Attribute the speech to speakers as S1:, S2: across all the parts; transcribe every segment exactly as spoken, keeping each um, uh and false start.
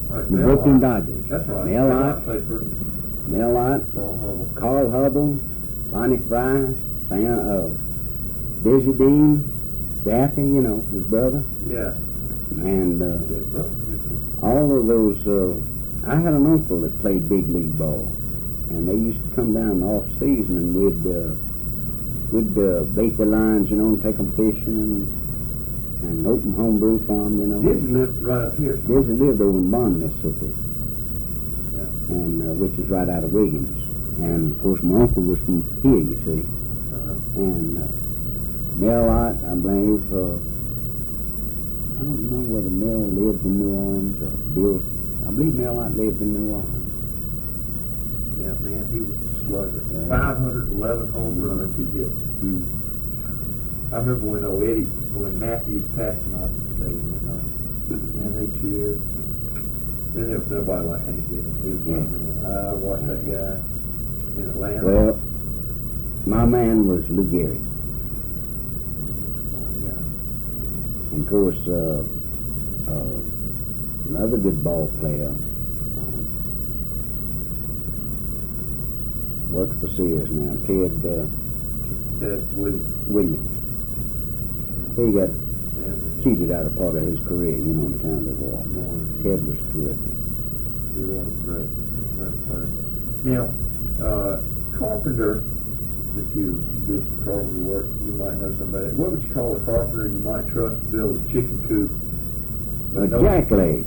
S1: Right,
S2: the
S1: Mel
S2: Brooklyn
S1: Ott.
S2: Dodgers.
S1: That's right.
S2: Mel
S1: Mel
S2: Ott,
S1: Ott played for
S2: Mel Ott,
S1: Carl Hubble.
S2: Carl Hubble, Lonnie Fry, Sam, uh, Dizzy Dean, Daffy, you know, his brother,
S1: Yeah.
S2: and uh,
S1: Yeah, brother.
S2: all of those. Uh, I had an uncle that played big league ball, and they used to come down in the off season, and we'd uh, we'd uh, bait the lines, you know, and take them fishing, and, and open homebrew farm, you know.
S1: Dizzy lived right up here.
S2: Dizzy lived over in Bond, Mississippi,
S1: Yeah.
S2: and uh, which is right out of Wiggins. And of course, my uncle was from here, you see.
S1: Uh-huh.
S2: And uh, Mel Ott, I believe, uh, I don't know whether Mel lived in New Orleans or Bill. I believe Mel Ott lived in New Orleans.
S1: Yeah, man, he was a slugger.
S2: Uh,
S1: five hundred eleven home runs he hit.
S2: Mm.
S1: I remember when old Eddie, when Matthews passed him out of the stadium that night, and they cheered. Then there was nobody like Hank Aaron. He was my
S2: Yeah.
S1: man. I watched that guy in Atlanta.
S2: Well, my man was Lou Gehrig.
S1: Fine guy.
S2: And of course, uh, uh, another good ball player um, works for Sears now, Ted uh,
S1: Ted Williams.
S2: Williams. He got
S1: Yeah, man.
S2: cheated out of part of his career, you know, on account of the war.
S1: Going-
S2: Ted was terrific.
S1: He was a great, great player. Now, uh, carpenter, since you did some carpenter work, you might know somebody. What would you call a carpenter you might trust to build a chicken coop?
S2: A
S1: No-
S2: jackleg.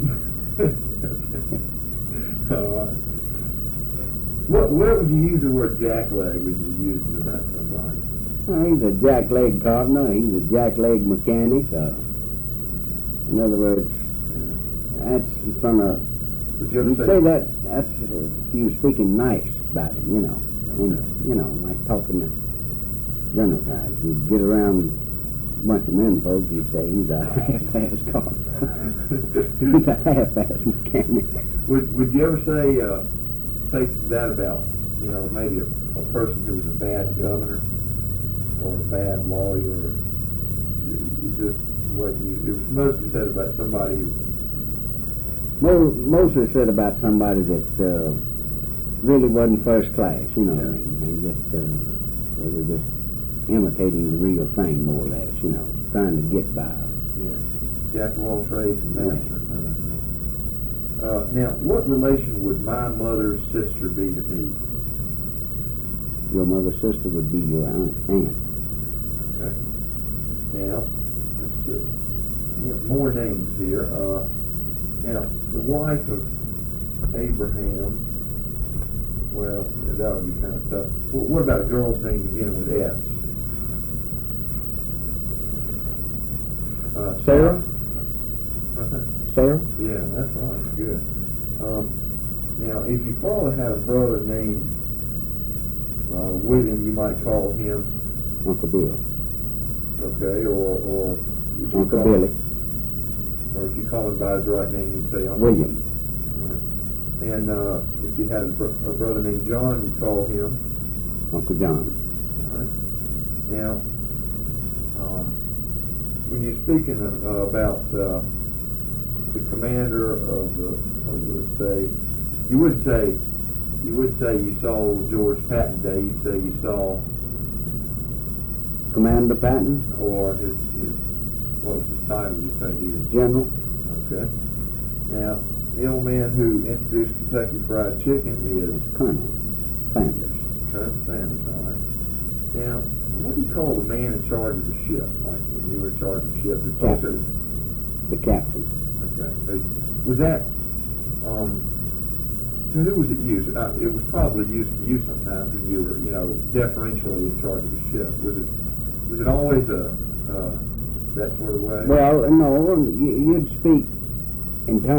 S1: Okay. All right. What, where would you use the word jackleg when you use it about somebody?
S2: Well, he's a jackleg carpenter. He's a jackleg mechanic. Uh, in other words,
S1: Yeah.
S2: that's from a.
S1: Would you ever
S2: You
S1: say,
S2: say that that's uh, if you were speaking nice about him, you know, and
S1: Okay.
S2: you know, like talking to general guys. You'd get around a bunch of men folks, you'd say he's a half-ass carpenter. He's a half-ass mechanic.
S1: Would Would you ever say uh, say that about, you know, maybe a, a person who was a bad governor or a bad lawyer? It just what you. It was mostly said about somebody who.
S2: Mo- mostly said about somebody that uh, really wasn't first class. You know what I
S1: Yeah.
S2: mean? They just uh, they were just imitating the real thing, more or less. You know, trying to get by.
S1: Yeah, jack of all trades and
S2: Yeah.
S1: master. No, no, no. Uh, now, what relation would my mother's sister be to me?
S2: Your mother's sister would be your aunt. aunt.
S1: Okay. Now, let's see. We have more names here. Uh, now, the wife of Abraham. Well, that would be kind of tough. Wh- What about a girl's name beginning with S? Uh,
S2: Sarah?
S1: What's that?
S2: Sarah?
S1: Yeah, that's right. Good. Um, now, if your father had a brother named uh, William, you might call him,
S2: Uncle Bill.
S1: okay, or or if you
S2: Uncle
S1: call,
S2: Billy.
S1: or if you call him by his right name, you'd say Uncle
S2: William.
S1: All right. And uh, if you had a, bro- a brother named John, you'd call him.
S2: Uncle John.
S1: All right. Now, um, when you're speaking uh, about uh, the commander of the, of the, say, you wouldn't say, you wouldn't say you saw George Patton Day. You'd say you saw,
S2: Commander Patton.
S1: or his, his what was his title? You say he was.
S2: General.
S1: Okay. Now, the old man who introduced Kentucky Fried Chicken is
S2: Colonel Sanders.
S1: Colonel Sanders. All right. Now, what do you call the man in charge of the ship? Like when you were in charge of the ship, the
S2: Captain. The captain.
S1: Okay. Uh, Was that, um, to who was it used? Uh, it was probably used to you sometimes when you were, you know, deferentially in charge of a ship. Was it, was it always a, uh, that sort of way?
S2: Well, no, you- you'd speak in terms